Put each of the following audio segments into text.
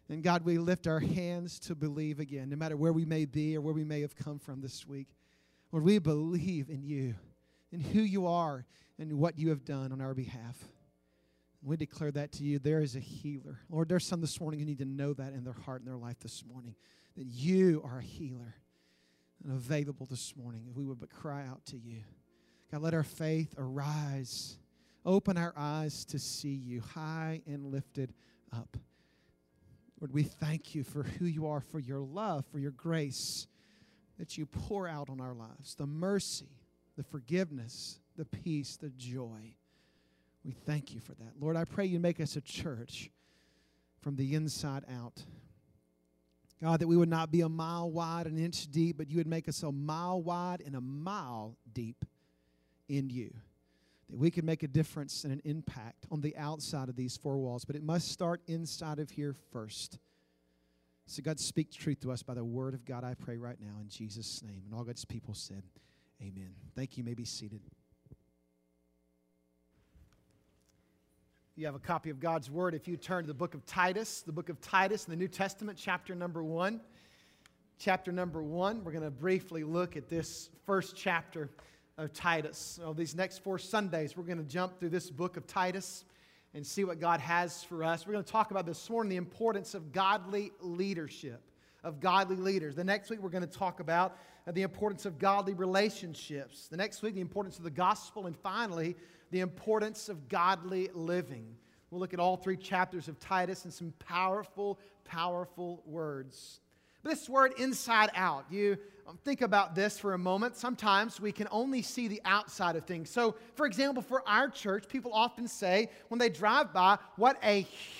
And God, we lift our hands to believe again, no matter where we may be or where we may have come from this week. Lord, we believe in you, in who you are, and what you have done on our behalf. We declare that to you. There is a healer. Lord, there's some this morning who need to know that in their heart and their life this morning, that you are a healer and available this morning. If we would but cry out to you. God, let our faith arise. Open our eyes to see you high and lifted up. Lord, we thank you for who you are, for your love, for your grace that you pour out on our lives, the mercy, the forgiveness, the peace, the joy. We thank you for that. Lord, I pray you make us a church from the inside out. God, that we would not be a mile wide, an inch deep, but you would make us a mile wide and a mile deep in you. That we can make a difference and an impact on the outside of these four walls, but it must start inside of here first. So God, speak truth to us by the word of God, I pray right now in Jesus' name. And all God's people said, amen. Thank you. You may be seated. You have a copy of God's Word. If you turn to the book of Titus in the New Testament, chapter number 1. Chapter number 1, we're going to briefly look at this first chapter of Titus. So these next 4 Sundays, we're going to jump through this book of Titus and see what God has for us. We're going to talk about this morning the importance of godly leadership, of godly leaders. The next week, we're going to talk about the importance of godly relationships. The next week, the importance of the gospel. And finally, the importance of godly living. We'll look at all 3 chapters of Titus and some powerful, powerful words. But this word inside out, you think about this for a moment. Sometimes we can only see the outside of things. So, for example, for our church, people often say when they drive by, what a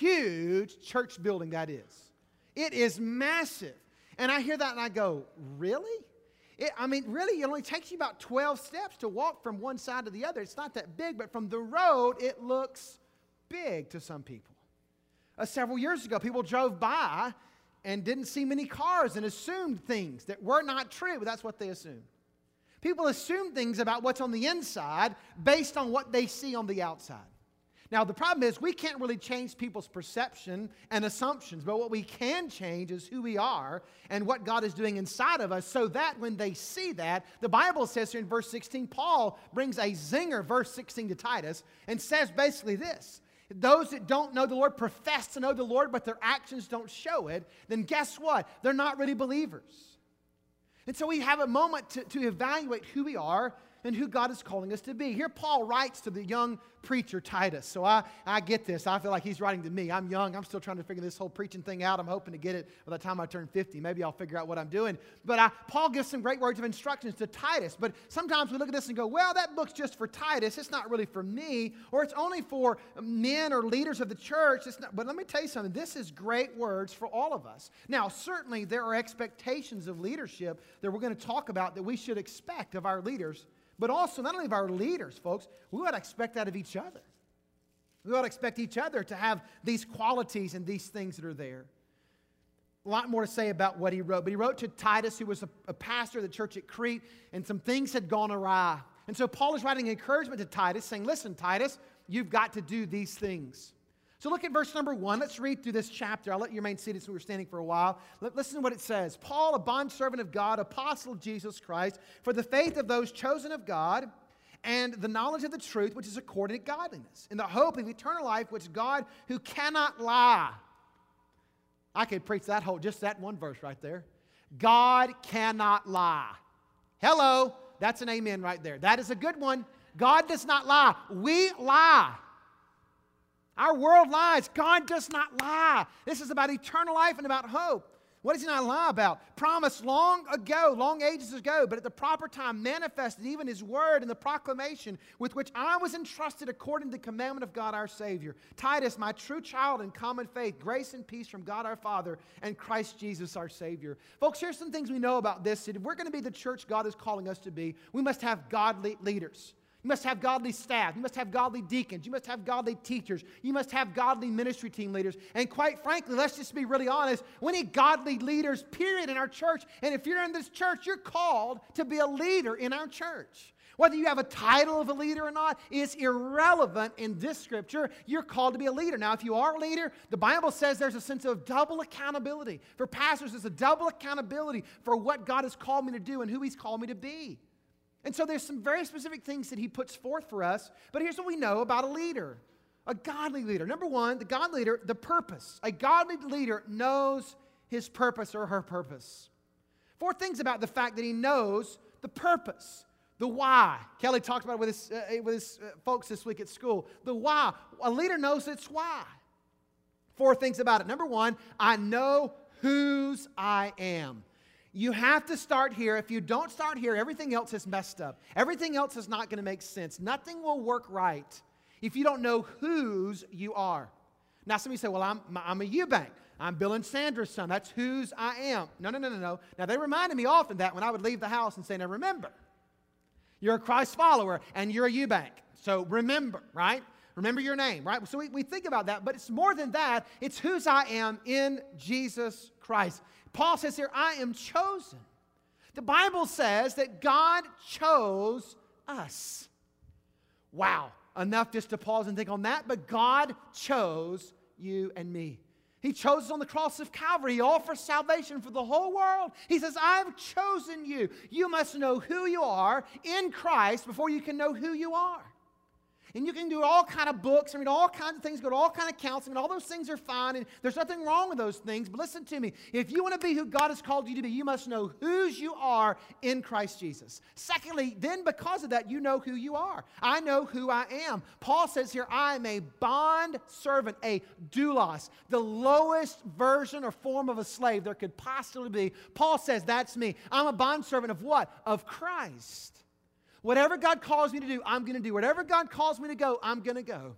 huge church building that is. It is massive. And I hear that and I go, really? Really, it only takes you about 12 steps to walk from one side to the other. It's not that big, but from the road, it looks big to some people. Several years ago, people drove by and didn't see many cars and assumed things that were not true, but that's what they assumed. People assume things about what's on the inside based on what they see on the outside. Now, the problem is we can't really change people's perception and assumptions, but what we can change is who we are and what God is doing inside of us so that when they see that, the Bible says here in verse 16, Paul brings a zinger, verse 16 to Titus, and says basically this: those that don't know the Lord profess to know the Lord, but their actions don't show it, then guess what? They're not really believers. And so we have a moment to evaluate who we are and who God is calling us to be. Here Paul writes to the young preacher Titus. So I get this. I feel like he's writing to me. I'm young. I'm still trying to figure this whole preaching thing out. I'm hoping to get it by the time I turn 50. Maybe I'll figure out what I'm doing. But Paul gives some great words of instructions to Titus. But sometimes we look at this and go, well, that book's just for Titus. It's not really for me. Or it's only for men or leaders of the church. It's not. But let me tell you something. This is great words for all of us. Now, certainly there are expectations of leadership that we're going to talk about that we should expect of our leaders. But also, not only of our leaders, folks, we ought to expect that of each other. We ought to expect each other to have these qualities and these things that are there. A lot more to say about what he wrote. But he wrote to Titus, who was a pastor of the church at Crete, and some things had gone awry. And so Paul is writing encouragement to Titus, saying, listen, Titus, you've got to do these things. So look at verse number 1. Let's read through this chapter. I'll let you remain seated so we're standing for a while. Listen to what it says. Paul, a bondservant of God, apostle of Jesus Christ, for the faith of those chosen of God, and the knowledge of the truth, which is according to godliness, in the hope of eternal life, which God, who cannot lie. I could preach just that one verse right there. God cannot lie. Hello, that's an amen right there. That is a good one. God does not lie. We lie. Our world lies. God does not lie. This is about eternal life and about hope. What does he not lie about? Promised long ago, long ages ago, but at the proper time manifested even his word in the proclamation with which I was entrusted according to the commandment of God our Savior. Titus, my true child in common faith, grace and peace from God our Father and Christ Jesus our Savior. Folks, here's some things we know about this. If we're going to be the church God is calling us to be, we must have godly leaders. You must have godly staff. You must have godly deacons. You must have godly teachers. You must have godly ministry team leaders. And quite frankly, let's just be really honest, we need godly leaders, period, in our church. And if you're in this church, you're called to be a leader in our church. Whether you have a title of a leader or not is irrelevant in this scripture. You're called to be a leader. Now, if you are a leader, the Bible says there's a sense of double accountability. For pastors, there's a double accountability for what God has called me to do and who He's called me to be. And so there's some very specific things that He puts forth for us. But here's what we know about a leader, a godly leader. Number one, the godly leader, the purpose. A godly leader knows his purpose or her purpose. 4 things about the fact that he knows the purpose. The why. Kelly talked about it with his folks this week at school. The why. A leader knows its why. 4 things about it. Number one, I know whose I am. You have to start here. If you don't start here, everything else is messed up. Everything else is not going to make sense. Nothing will work right if you don't know whose you are. Now, some of you say, well, I'm a Eubank. I'm Bill and Sandra's son. That's whose I am. No. Now, they reminded me often that when I would leave the house and say, now remember, you're a Christ follower and you're a Eubank. So remember, right? Remember your name, right? So we think about that, but it's more than that. It's whose I am in Jesus Christ. Paul says here, I am chosen. The Bible says that God chose us. Wow. Enough just to pause and think on that, but God chose you and me. He chose us on the cross of Calvary. He offers salvation for the whole world. He says, I've chosen you. You must know who you are in Christ before you can know who you are. And you can do all kind of books and read all kinds of things, go to all kind of counseling, and all those things are fine, and there's nothing wrong with those things. But listen to me. If you want to be who God has called you to be, you must know whose you are in Christ Jesus. Secondly, then because of that, you know who you are. I know who I am. Paul says here, I am a bond servant, a doulos, the lowest version or form of a slave there could possibly be. Paul says, that's me. I'm a bond servant of what? Of Christ. Whatever God calls me to do, I'm going to do. Whatever God calls me to go, I'm going to go.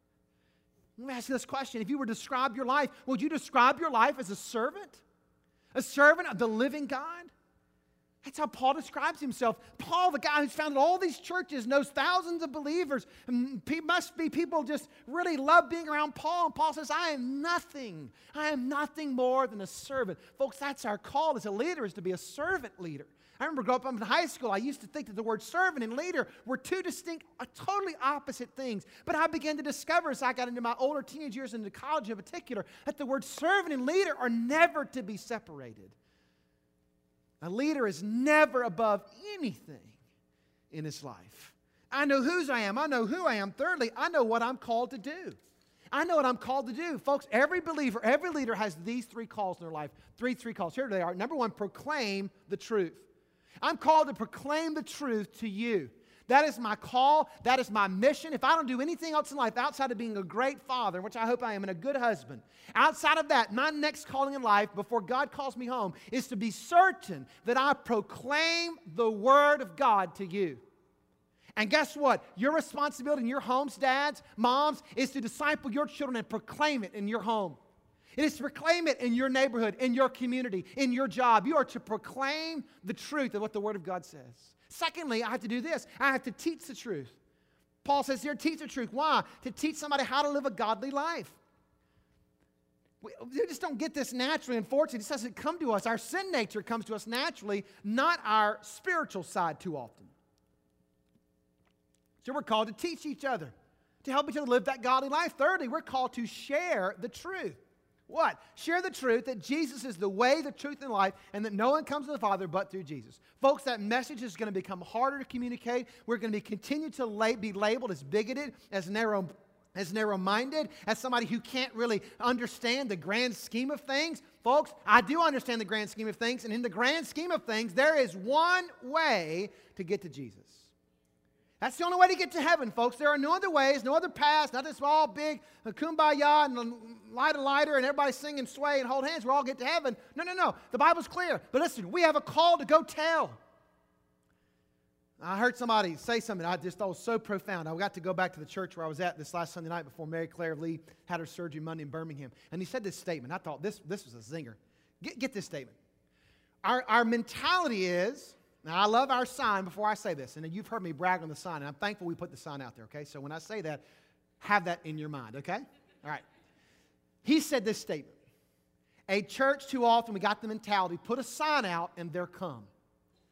Let me ask you this question. If you were to describe your life, would you describe your life as a servant? A servant of the living God? That's how Paul describes himself. Paul, the guy who's founded all these churches, knows thousands of believers. Must be people just really love being around Paul. And Paul says, I am nothing. I am nothing more than a servant. Folks, that's our call as a leader, is to be a servant leader. I remember growing up in high school, I used to think that the word servant and leader were two distinct, totally opposite things. But I began to discover as I got into my older teenage years and into college in particular, that the words servant and leader are never to be separated. A leader is never above anything in his life. I know whose I am. I know who I am. Thirdly, I know what I'm called to do. I know what I'm called to do. Folks, every believer, every leader has these 3 calls in their life. Three calls. Here they are. Number 1, proclaim the truth. I'm called to proclaim the truth to you. That is my call. That is my mission. If I don't do anything else in life outside of being a great father, which I hope I am, and a good husband, outside of that, my next calling in life before God calls me home is to be certain that I proclaim the Word of God to you. And guess what? Your responsibility in your homes, dads, moms, is to disciple your children and proclaim it in your home. It is to proclaim it in your neighborhood, in your community, in your job. You are to proclaim the truth of what the Word of God says. Secondly, I have to do this. I have to teach the truth. Paul says here, teach the truth. Why? To teach somebody how to live a godly life. We just don't get this naturally, unfortunately. This doesn't come to us. Our sin nature comes to us naturally, not our spiritual side too often. So we're called to teach each other, to help each other live that godly life. Thirdly, we're called to share the truth. What? Share the truth that Jesus is the way, the truth, and life, and that no one comes to the Father but through Jesus. Folks, that message is going to become harder to communicate. We're going to continue to be labeled as bigoted, as narrow-minded, as somebody who can't really understand the grand scheme of things. Folks, I do understand the grand scheme of things, and in the grand scheme of things, there is one way to get to Jesus. That's the only way to get to heaven, folks. There are no other ways, no other paths, not this all big kumbaya and light a lighter and everybody sing and sway and hold hands. We'll all get to heaven. No. The Bible's clear. But listen, we have a call to go tell. I heard somebody say something I just thought was so profound. I got to go back to the church where I was at this last Sunday night before Mary Claire Lee had her surgery Monday in Birmingham. And he said this statement. I thought this was a zinger. Get this statement. Our mentality is... Now, I love our sign before I say this, and you've heard me brag on the sign, and I'm thankful we put the sign out there, okay? So when I say that, have that in your mind, okay? All right. He said this statement. A church too often, we got the mentality, put a sign out and they're come.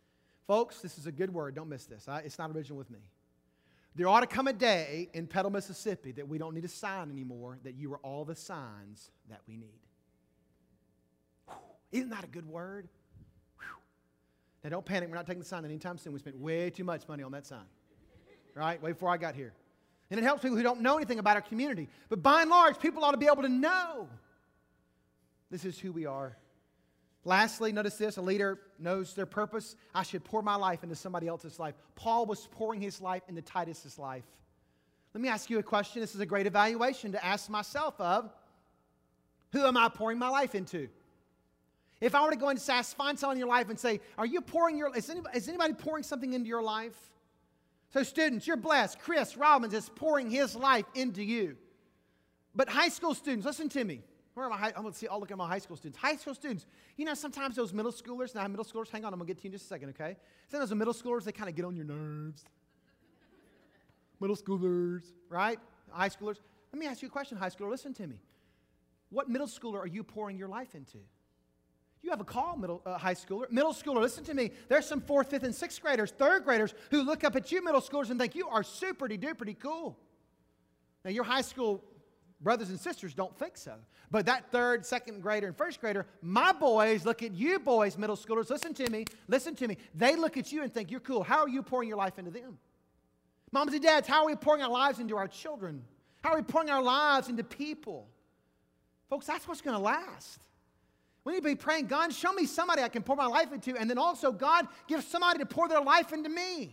Folks, this is a good word. Don't miss this. It's not original with me. There ought to come a day in Petal, Mississippi that we don't need a sign anymore, that you are all the signs that we need. Whew. Isn't that a good word? Whew. Now, don't panic. We're not taking the sign anytime soon. We spent way too much money on that sign. Right? Way before I got here. And it helps people who don't know anything about our community. But by and large, people ought to be able to know this is who we are. Lastly, notice this. A leader knows their purpose. I should pour my life into somebody else's life. Paul was pouring his life into Titus's life. Let me ask you a question. This is a great evaluation to ask myself of. Who am I pouring my life into? If I were to go and find someone in your life and say, are you pouring your, is anybody pouring something into your life? So students, you're blessed. Chris Robbins is pouring his life into you. But high school students, listen to me. Where am I? I'm going to see. I'll look at my high school students. High school students, you know, sometimes those middle schoolers, now middle schoolers, hang on, I'm going to get to you in just a second, okay? Sometimes the middle schoolers, they kind of get on your nerves. Middle schoolers, right? High schoolers. Let me ask you a question, high schooler. Listen to me. What middle schooler are you pouring your life into? You have a call, high schooler. Middle schooler, listen to me. There's some 4th, 5th, and 6th graders, 3rd graders who look up at you middle schoolers and think you are super-duper cool. Now, your high school brothers and sisters don't think so. But that 3rd, 2nd grader, and 1st grader, my boys look at you boys, middle schoolers. Listen to me. Listen to me. They look at you and think you're cool. How are you pouring your life into them? Moms and dads, how are we pouring our lives into our children? How are we pouring our lives into people? Folks, that's what's going to last. We need to be praying, God, show me somebody I can pour my life into, and then also, God, give somebody to pour their life into me.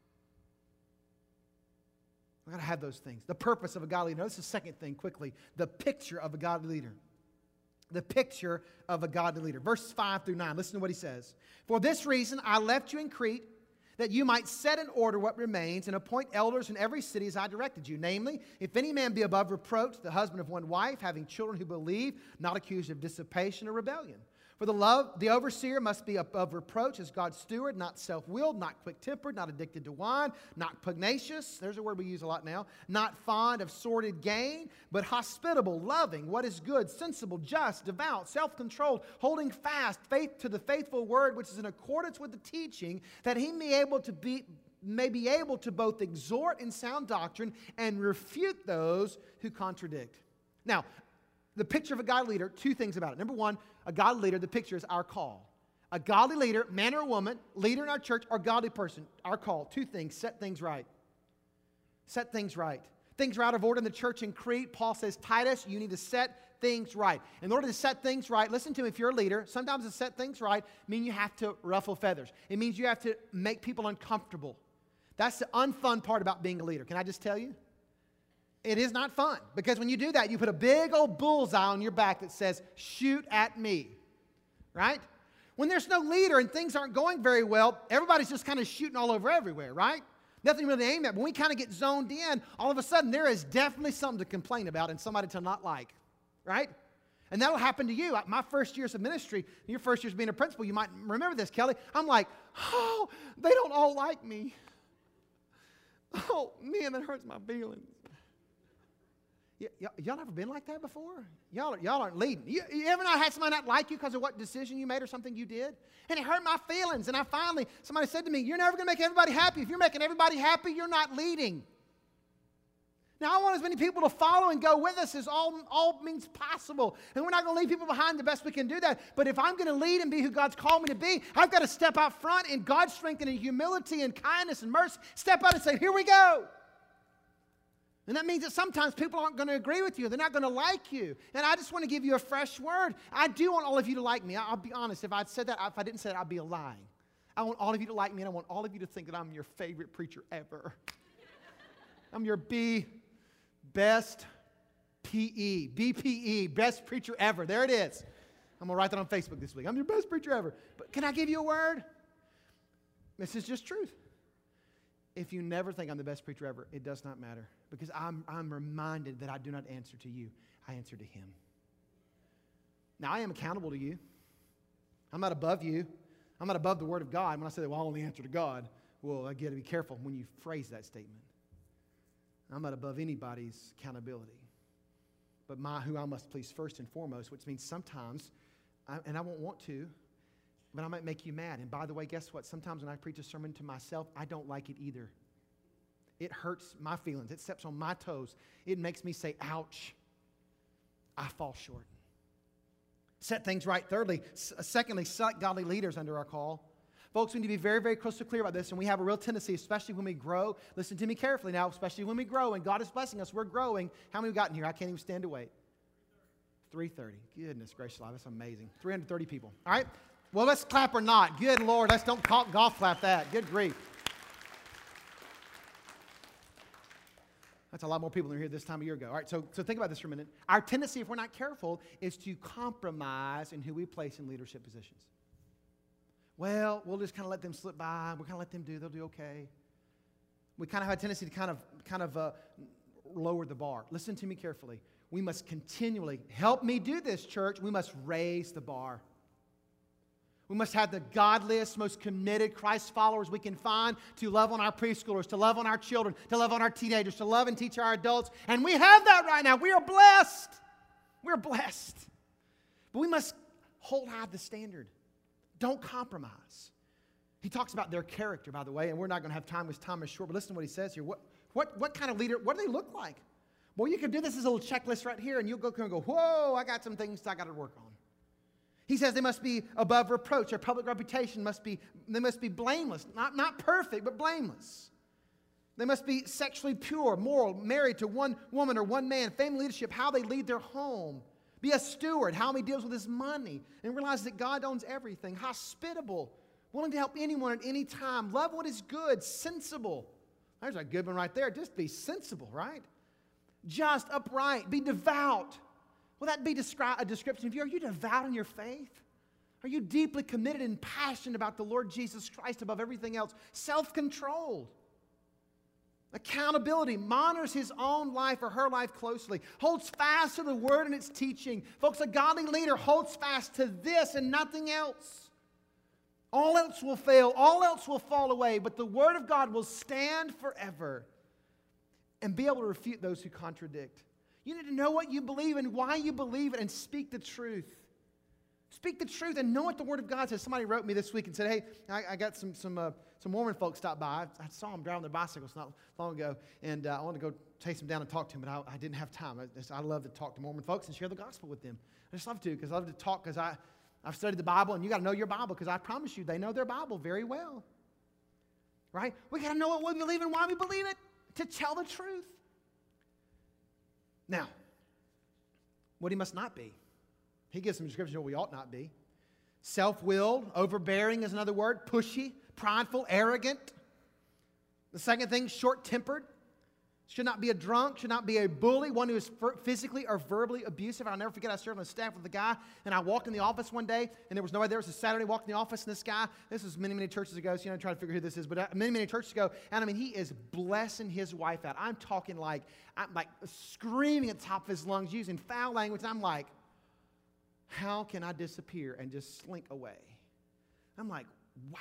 We've got to have those things. The purpose of a godly leader. Notice the second thing quickly. The picture of a godly leader. The picture of a godly leader. Verses 5 through 9. Listen to what he says. For this reason I left you in Crete, that you might set in order what remains and appoint elders in every city as I directed you. Namely, if any man be above reproach, the husband of one wife, having children who believe, not accused of dissipation or rebellion. For the overseer must be above reproach as God's steward, not self-willed, not quick-tempered, not addicted to wine, not pugnacious, there's a word we use a lot now, not fond of sordid gain, but hospitable, loving, what is good, sensible, just, devout, self-controlled, holding fast faith to the faithful word, which is in accordance with the teaching, that he may be able to both exhort in sound doctrine and refute those who contradict. Now, the picture of a godly leader, 2 things about it. Number 1, a godly leader, the picture is our call. A godly leader, man or woman, leader in our church, or godly person, our call. 2 things, set things right. Set things right. Things are out of order in the church in Crete. Paul says, Titus, you need to set things right. In order to set things right, listen to me, if you're a leader, sometimes to set things right means you have to ruffle feathers. It means you have to make people uncomfortable. That's the unfun part about being a leader. Can I just tell you? It is not fun, because when you do that, you put a big old bullseye on your back that says, shoot at me, right? When there's no leader and things aren't going very well, everybody's just kind of shooting all over everywhere, right? Nothing really aimed at. When we kind of get zoned in, all of a sudden there is definitely something to complain about and somebody to not like, right? And that'll happen to you. My first years of ministry, your first years being a principal, you might remember this, Kelly. I'm like, oh, they don't all like me. Oh, man, that hurts my feelings. Y'all ever been like that before? Y'all aren't leading. You ever not had somebody not like you because of what decision you made or something you did? And it hurt my feelings. And somebody said to me, you're never going to make everybody happy. If you're making everybody happy, you're not leading. Now, I want as many people to follow and go with us as all means possible. And we're not going to leave people behind the best we can do that. But if I'm going to lead and be who God's called me to be, I've got to step out front in God's strength and in humility and kindness and mercy. Step out and say, here we go. And that means that sometimes people aren't going to agree with you. They're not going to like you. And I just want to give you a fresh word. I do want all of you to like me. I'll be honest. If I didn't say that, I'd be lying. I want all of you to like me, and I want all of you to think that I'm your favorite preacher ever. I'm your best PE, BPE, best preacher ever. There it is. I'm going to write that on Facebook this week. I'm your best preacher ever. But can I give you a word? This is just truth. If you never think I'm the best preacher ever, it does not matter. Because I'm reminded that I do not answer to you. I answer to Him. Now, I am accountable to you. I'm not above you. I'm not above the Word of God. When I say that, well, I only answer to God, well, I got to be careful when you phrase that statement. I'm not above anybody's accountability. But who I must please first and foremost, which means sometimes, and I won't want to, but I might make you mad. And by the way, guess what? Sometimes when I preach a sermon to myself, I don't like it either. It hurts my feelings. It steps on my toes. It makes me say, ouch. I fall short. Set things right. Secondly, select godly leaders under our call. Folks, we need to be very, very crystal clear about this, and we have a real tendency, especially when we grow. Listen to me carefully now, especially when we grow, and God is blessing us. We're growing. How many have gotten here? I can't even stand to wait. 330. Goodness gracious, that's amazing. 330 people. All right? Well, let's clap or not. Good Lord, let's don't golf clap that. Good grief. That's a lot more people than were here this time a year ago. All right, so think about this for a minute. Our tendency, if we're not careful, is to compromise in who we place in leadership positions. Well, we'll just kind of let them slip by. We'll kind of let them do. They'll do okay. We kind of have a tendency to kind of lower the bar. Listen to me carefully. We must continually, help me do this, church. We must raise the bar. We must have the godliest, most committed Christ followers we can find to love on our preschoolers, to love on our children, to love on our teenagers, to love and teach our adults. And we have that right now. We are blessed. We're blessed. But we must hold high the standard. Don't compromise. He talks about their character, by the way, and we're not going to have time because time is short, but listen to what he says here. What kind of leader, what do they look like? Well, you can do this as a little checklist right here, and you'll go and go, whoa, I got some things I got to work on. He says they must be above reproach. Their public reputation must be blameless. Not perfect, but blameless. They must be sexually pure, moral, married to one woman or one man. Family leadership, how they lead their home. Be a steward, how he deals with his money. And realize that God owns everything. Hospitable, willing to help anyone at any time. Love what is good, sensible. There's a good one right there. Just be sensible, right? Just, upright, be devout. Will that be a description of you? Are you devout in your faith? Are you deeply committed and passionate about the Lord Jesus Christ above everything else? Self-controlled. Accountability, monitors his own life or her life closely, holds fast to the word and its teaching. Folks, a godly leader holds fast to this and nothing else. All else will fail, all else will fall away, but the word of God will stand forever and be able to refute those who contradict. You need to know what you believe and why you believe it and speak the truth. Speak the truth and know what the Word of God says. Somebody wrote me this week and said, hey, I got some Mormon folks stop by. I saw them driving their bicycles not long ago, and I wanted to go chase them down and talk to them, but I didn't have time. I love to talk to Mormon folks and share the gospel with them. I just love to because I love to talk because I've studied the Bible, and you got to know your Bible because I promise you they know their Bible very well. Right? We got to know what we believe and why we believe it to tell the truth. Now, what he must not be. He gives some description of what we ought not be. Self-willed, overbearing is another word, pushy, prideful, arrogant. The second thing, short-tempered. Should not be a drunk, should not be a bully, one who is physically or verbally abusive. I'll never forget, I served on the staff with a guy, and I walked in the office one day, and there was nobody there. It was a Saturday, I walked in the office, and this guy, this was many, many churches ago, so trying to figure who this is, but many, many churches ago, and I mean, he is blessing his wife out. I'm talking I'm like screaming at the top of his lungs, using foul language, and I'm like, how can I disappear and just slink away? I'm like, wow.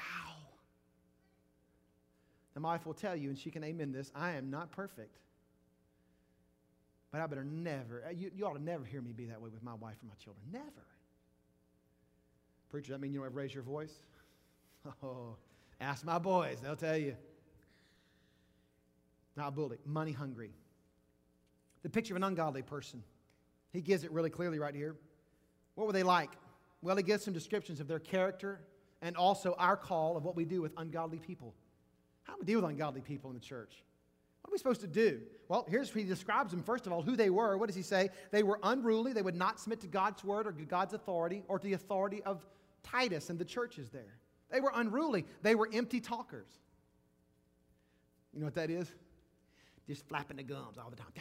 And my wife will tell you, and she can amen this, I am not perfect. But I better never, you ought to never hear me be that way with my wife or my children. Never. Preacher, that mean you don't ever raise your voice? Oh, ask my boys, they'll tell you. Not a bully, money hungry. The picture of an ungodly person. He gives it really clearly right here. What were they like? Well, he gives some descriptions of their character and also our call of what we do with ungodly people. How do we deal with ungodly people in the church? What are we supposed to do? Well, here's he describes them, first of all, who they were. What does he say? They were unruly. They would not submit to God's word or God's authority or to the authority of Titus and the churches there. They were unruly. They were empty talkers. You know what that is? Just flapping the gums all the time.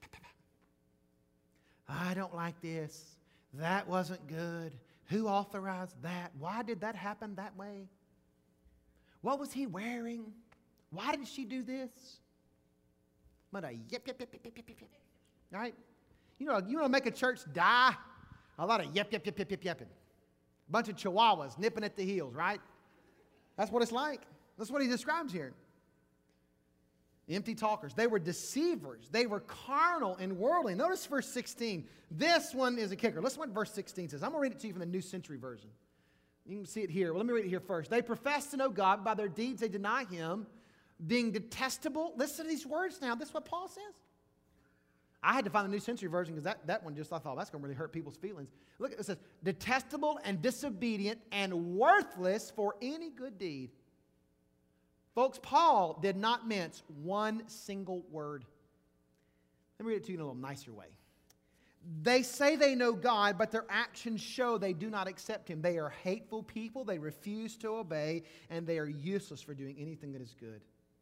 I don't like this. That wasn't good. Who authorized that? Why did that happen that way? What was he wearing? Why did she do this? But a yip. Right? You know, make a church die? A lot of yipping. A bunch of chihuahuas nipping at the heels, right? That's what it's like. That's what he describes here. Empty talkers. They were deceivers. They were carnal and worldly. Notice verse 16. This one is a kicker. Listen to what verse 16 says. I'm going to read it to you from the New Century Version. You can see it here. Well, let me read it here first. They profess to know God. By their deeds they deny him, being detestable. Listen to these words now. This is what Paul says. I had to find the New Century Version because that one just, I thought, that's going to really hurt people's feelings. Look, it says, detestable and disobedient and worthless for any good deed. Folks, Paul did not mince one single word. Let me read it to you in a little nicer way. They say they know God, but their actions show they do not accept him. They are hateful people. They refuse to obey, and they are useless for doing anything that is good.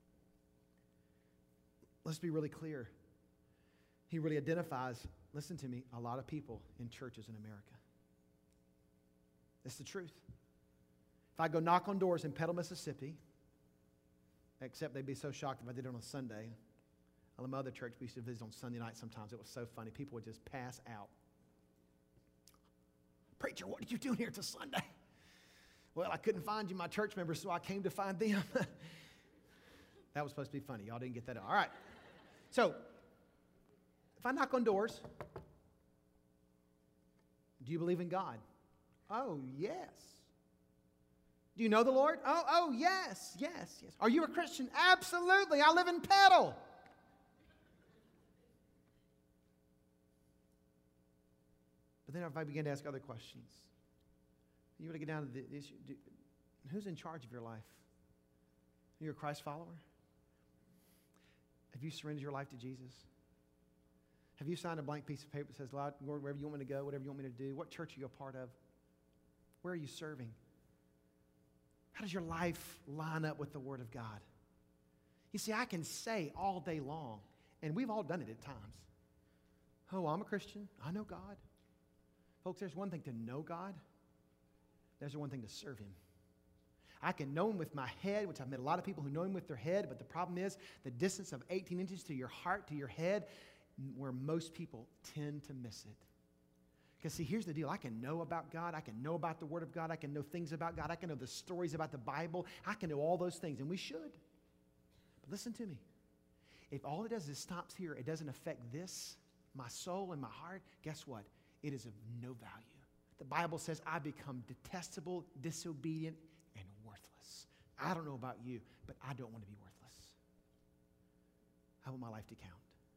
Let's be really clear. He really identifies, listen to me, a lot of people in churches in America. It's the truth. If I go knock on doors in Petal, Mississippi, except they'd be so shocked if I did it on a Sunday. I love my other church we used to visit on Sunday night sometimes. It was so funny. People would just pass out. Preacher, what are you doing here? It's a Sunday. Well, I couldn't find you, my church members, so I came to find them. That was supposed to be funny. Y'all didn't get that. All right. So, if I knock on doors, do you believe in God? Oh, yes. Do you know the Lord? Oh, yes. Are you a Christian? Absolutely. I live in Petal. But then if I begin to ask other questions, you want to get down to the issue, who's in charge of your life? Are you a Christ follower? Have you surrendered your life to Jesus? Have you signed a blank piece of paper that says, Lord, wherever you want me to go, whatever you want me to do? What church are you a part of? Where are you serving? How does your life line up with the Word of God? You see, I can say all day long, and we've all done it at times. Oh, I'm a Christian. I know God. Folks, there's one thing to know God. There's one thing to serve him. I can know him with my head, which I've met a lot of people who know him with their head, but the problem is the distance of 18 inches to your heart, to your head, where most people tend to miss it. Because see, here's the deal. I can know about God. I can know about the Word of God. I can know things about God. I can know the stories about the Bible. I can know all those things, and we should. But listen to me. If all it does is stops here, it doesn't affect this, my soul and my heart, guess what? It is of no value. The Bible says, I become detestable, disobedient, and worthless. I don't know about you, but I don't want to be worthless. I want my life to count.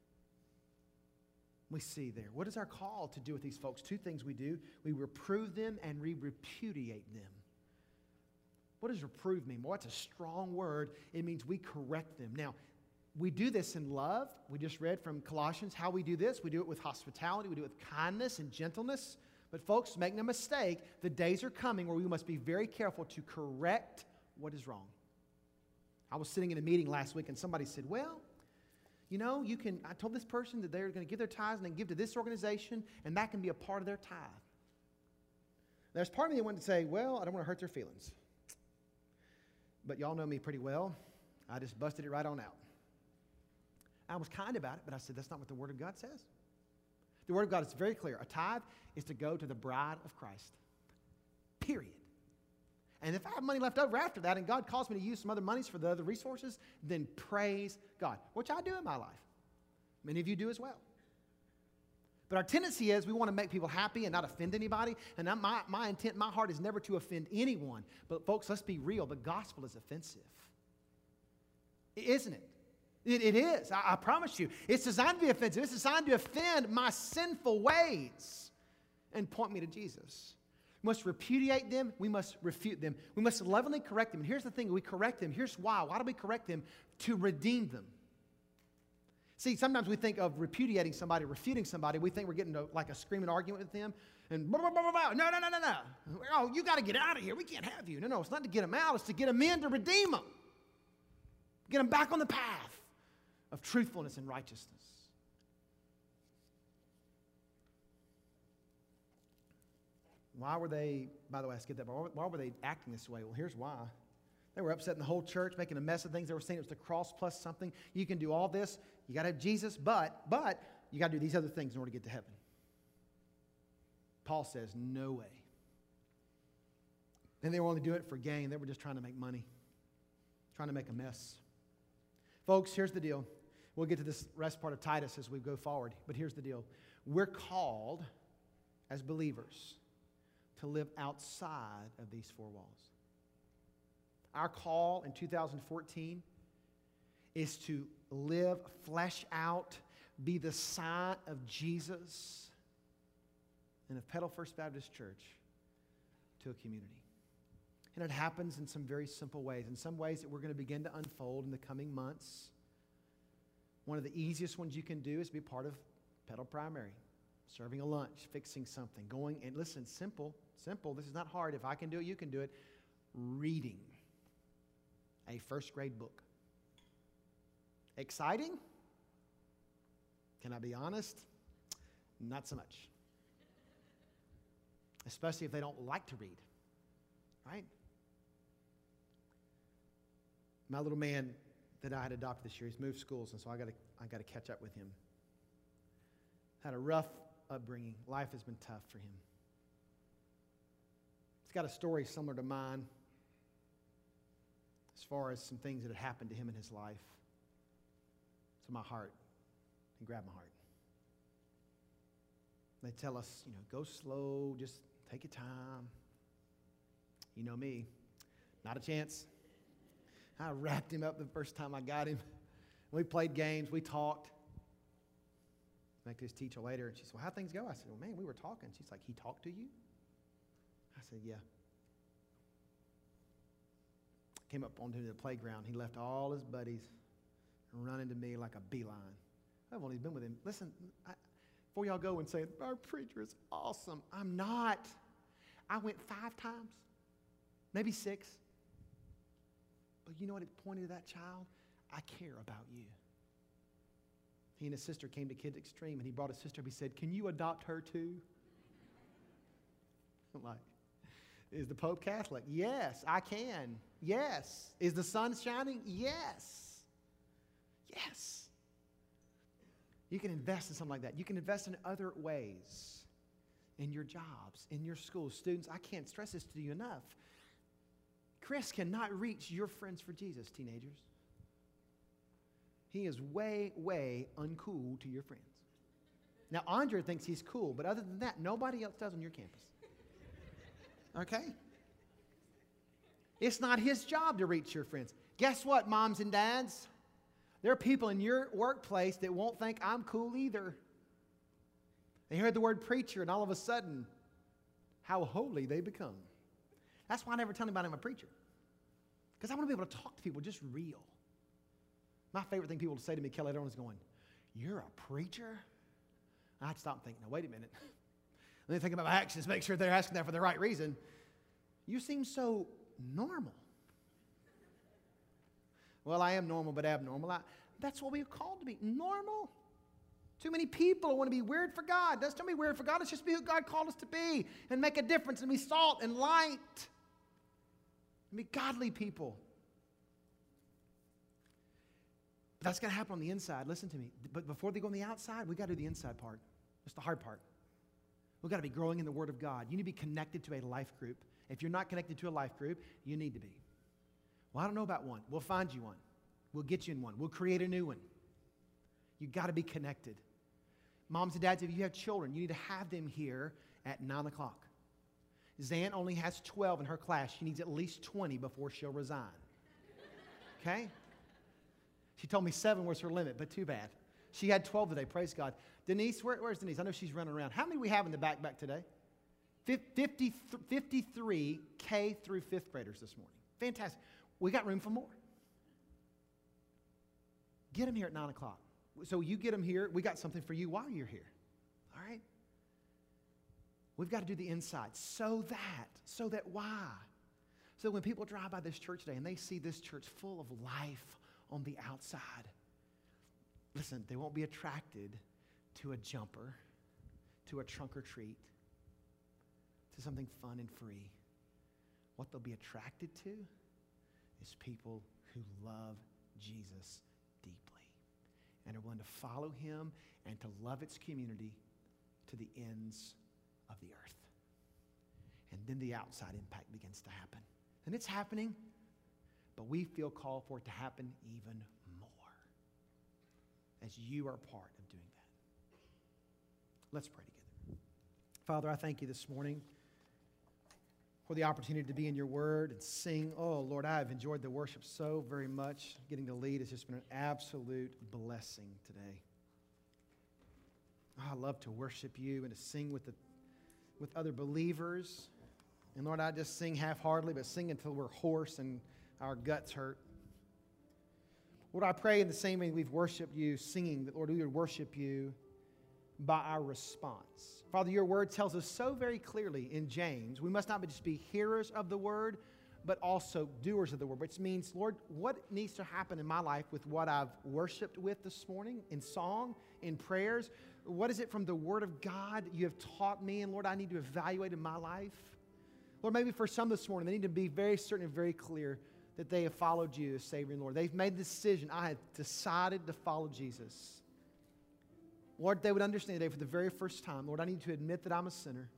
We see there. What is our call to do with these folks? Two things we do. We reprove them and we repudiate them. What does reprove mean? Well, that's a strong word. It means we correct them. Now, we do this in love. We just read from Colossians how we do this. We do it with hospitality. We do it with kindness and gentleness. But folks, make no mistake, the days are coming where we must be very careful to correct what is wrong. I was sitting in a meeting last week and somebody said, well, you know, I told this person that they're going to give their tithes and then give to this organization, and that can be a part of their tithe. There's part of me that wanted to say, well, I don't want to hurt their feelings. But y'all know me pretty well. I just busted it right on out. I was kind about it, but I said, that's not what the Word of God says. The Word of God is very clear. A tithe is to go to the bride of Christ. Period. And if I have money left over after that and God calls me to use some other monies for the other resources, then praise God, which I do in my life. Many of you do as well. But our tendency is we want to make people happy and not offend anybody. And my intent, my heart is never to offend anyone. But folks, let's be real. The gospel is offensive. Isn't it? It is. I promise you. It's designed to be offensive. It's designed to offend my sinful ways and point me to Jesus. We must repudiate them. We must refute them. We must lovingly correct them. And here's the thing. We correct them. Here's why. Why do we correct them? To redeem them. See, sometimes we think of repudiating somebody, refuting somebody. We think we're getting like a screaming argument with them. And blah, blah, blah, blah, blah. No. Oh, you got to get out of here. We can't have you. No, it's not to get them out. It's to get them in to redeem them. Get them back on the path of truthfulness and righteousness. Why were they, by the way, I skipped that, but why were they acting this way? Well, here's why. They were upsetting the whole church, making a mess of things. They were saying it was the cross plus something. You can do all this. You got to have Jesus, but you got to do these other things in order to get to heaven. Paul says, no way. And they were only doing it for gain. They were just trying to make money, trying to make a mess. Folks, here's the deal. We'll get to this rest part of Titus as we go forward, but here's the deal. We're called as believers to live outside of these four walls. Our call in 2014 is to live, flesh out, be the sign of Jesus and of Petal First Baptist Church to a community. And it happens in some very simple ways, in some ways that we're going to begin to unfold in the coming months. One of the easiest ones you can do is be part of Petal Primary, serving a lunch, fixing something, going, and listen, simple, this is not hard. If I can do it, you can do it. Reading a first grade book. Exciting? Can I be honest? Not so much. Especially if they don't like to read, right? My little man that I had adopted this year, he's moved schools, and so I got to catch up with him. Had a rough upbringing. Life has been tough for him. He's got a story similar to mine as far as some things that had happened to him in his life. So my heart, he grabbed my heart. They tell us, go slow, just take your time. You know me, not a chance. I wrapped him up the first time I got him. We played games, we talked. Met this teacher later, and she said, well, how'd things go? I said, well, man, we were talking. She's like, he talked to you? I said, yeah. Came up onto the playground. He left all his buddies running to me like a beeline. I've only been with him. Listen, before y'all go and say, our preacher is awesome. I'm not. I went 5 times, maybe 6. But you know what it pointed to that child? I care about you. He and his sister came to Kids Extreme, and he brought his sister up. He said, can you adopt her too? I'm like, is the Pope Catholic? Yes, I can. Yes. Is the sun shining? Yes. Yes. You can invest in something like that. You can invest in other ways, in your jobs, in your schools. Students, I can't stress this to you enough. Chris cannot reach your friends for Jesus, teenagers. He is way, way uncool to your friends. Now, Andre thinks he's cool, but other than that, nobody else does on your campus. Okay? It's not his job to reach your friends. Guess what, moms and dads? There are people in your workplace that won't think I'm cool either. They hear the word preacher, and all of a sudden, how holy they become. That's why I never tell anybody I'm a preacher. Because I want to be able to talk to people just real. My favorite thing people to say to me, Kelly, everyone's going, you're a preacher? I had to stop and think, now, wait a minute. Let me think about my actions, make sure they're asking that for the right reason. You seem so normal. Well, I am normal, but abnormal. That's what we're called to be, normal. Too many people want to be weird for God. Don't be weird for God. Let's just be who God called us to be and make a difference and be salt and light and be godly people. But that's going to happen on the inside. Listen to me. But before they go on the outside, we've got to do the inside part. It's the hard part. We've got to be growing in the Word of God. You need to be connected to a life group. If you're not connected to a life group, you need to be. Well, I don't know about one. We'll find you one. We'll get you in one. We'll create a new one. You've got to be connected. Moms and dads, if you have children, you need to have them here at 9 o'clock. Zan only has 12 in her class. She needs at least 20 before she'll resign. Okay? She told me 7 was her limit, but too bad. She had 12 today, praise God. Denise, where's Denise? I know she's running around. How many do we have in the back today? 53 K through 5th graders this morning. Fantastic. We got room for more. Get them here at 9 o'clock. So you get them here. We got something for you while you're here. All right? We've got to do the inside. So that why? So when people drive by this church today and they see this church full of life on the outside, listen, they won't be attracted to a jumper, to a trunk or treat, to something fun and free. What they'll be attracted to is people who love Jesus deeply and are willing to follow him and to love its community to the ends of the earth. And then the outside impact begins to happen. And it's happening, but we feel called for it to happen even more as you are a part of doing that. Let's pray together. Father, I thank you this morning for the opportunity to be in your word and sing. Oh, Lord, I have enjoyed the worship so very much. Getting to lead has just been an absolute blessing today. Oh, I love to worship you and to sing with other believers. And Lord, I just sing half-heartedly, but sing until we're hoarse and our guts hurt. Lord, I pray in the same way we've worshiped you, singing, that, Lord, we would worship you by our response. Father, your word tells us so very clearly in James, we must not just be hearers of the word, but also doers of the word, which means, Lord, what needs to happen in my life with what I've worshiped with this morning in song, in prayers? What is it from the word of God you have taught me? And Lord, I need to evaluate in my life. Lord, maybe for some this morning, they need to be very certain and very clear that they have followed you as Savior and Lord. They've made the decision. I have decided to follow Jesus. Lord, they would understand today for the very first time, Lord, I need to admit that I'm a sinner,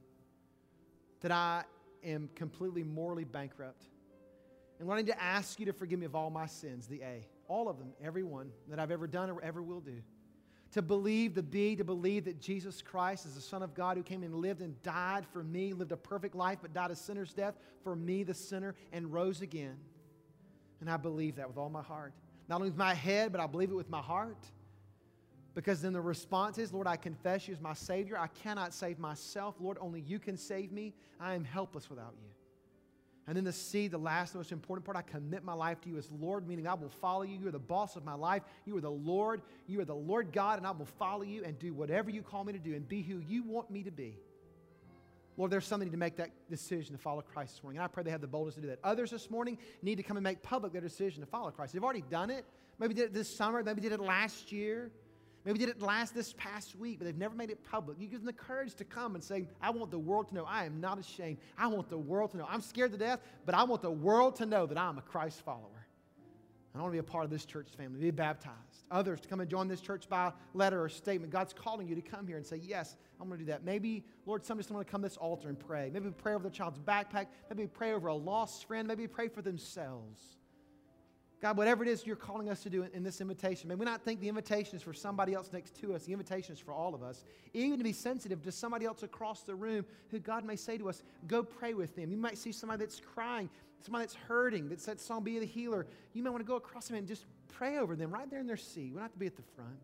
that I am completely morally bankrupt. And Lord, I need to ask you to forgive me of all my sins, the A, all of them, every one that I've ever done or ever will do. To believe the B, to believe that Jesus Christ is the Son of God who came and lived and died for me, lived a perfect life, but died a sinner's death for me, the sinner, and rose again. And I believe that with all my heart. Not only with my head, but I believe it with my heart. Because then the response is, Lord, I confess you as my Savior. I cannot save myself. Lord, only you can save me. I am helpless without you. And then the C, the last, most important part, I commit my life to you as Lord, meaning I will follow you. You are the boss of my life. You are the Lord. You are the Lord God, and I will follow you and do whatever you call me to do and be who you want me to be. Lord, there's somebody to make that decision to follow Christ this morning. And I pray they have the boldness to do that. Others this morning need to come and make public their decision to follow Christ. They've already done it. Maybe did it this summer. Maybe did it last year. Maybe did it this past week, but they've never made it public. You give them the courage to come and say, I want the world to know I am not ashamed. I want the world to know. I'm scared to death, but I want the world to know that I'm a Christ follower. I want to be a part of this church family, be baptized. Others to come and join this church by letter or statement. God's calling you to come here and say, yes, I'm going to do that. Maybe, Lord, some just want to come to this altar and pray. Maybe pray over their child's backpack. Maybe pray over a lost friend. Maybe pray for themselves. God, whatever it is you're calling us to do in this invitation, may we not think the invitation is for somebody else next to us. The invitation is for all of us. Even to be sensitive to somebody else across the room who God may say to us, go pray with them. You might see somebody that's crying, somebody that's hurting, that's that song, Be the Healer. You may want to go across them and just pray over them right there in their seat. We don't have to be at the front.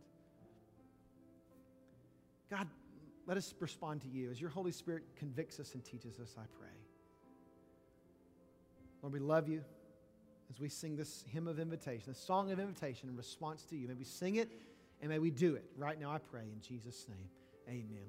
God, let us respond to you as your Holy Spirit convicts us and teaches us, I pray. Lord, we love you. As we sing this hymn of invitation, this song of invitation in response to you. May we sing it and may we do it right now, I pray, in Jesus' name. Amen.